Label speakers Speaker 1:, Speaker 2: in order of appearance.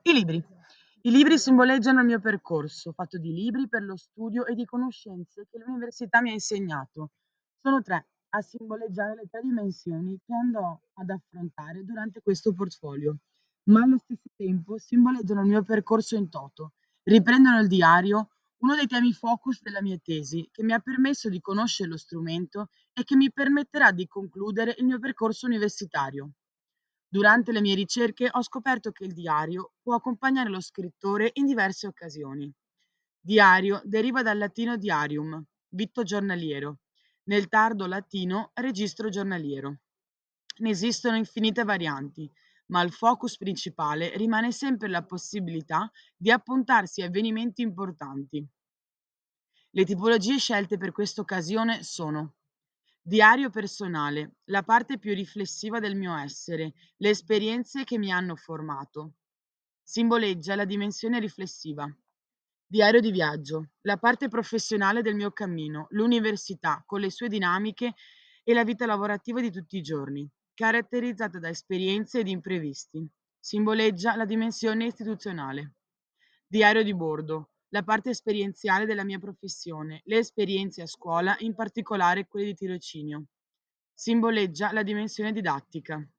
Speaker 1: I libri. I libri simboleggiano il mio percorso, fatto di libri per lo studio e di conoscenze che l'università mi ha insegnato. Sono tre a simboleggiare le tre dimensioni che andrò ad affrontare durante questo portfolio, ma allo stesso tempo simboleggiano il mio percorso in toto. Riprendono il diario, uno dei temi focus della mia tesi, che mi ha permesso di conoscere lo strumento e che mi permetterà di concludere il mio percorso universitario. Durante le mie ricerche ho scoperto che il diario può accompagnare lo scrittore in diverse occasioni. Diario deriva dal latino diarium, vitto giornaliero, nel tardo latino registro giornaliero. Ne esistono infinite varianti, ma il focus principale rimane sempre la possibilità di appuntarsi a avvenimenti importanti. Le tipologie scelte per questa occasione sono: diario personale, la parte più riflessiva del mio essere, le esperienze che mi hanno formato. Simboleggia la dimensione riflessiva. Diario di viaggio, la parte professionale del mio cammino, l'università con le sue dinamiche e la vita lavorativa di tutti i giorni, caratterizzata da esperienze ed imprevisti. Simboleggia la dimensione istituzionale. Diario di bordo, la parte esperienziale della mia professione, le esperienze a scuola, in particolare quelle di tirocinio. Simboleggia la dimensione didattica.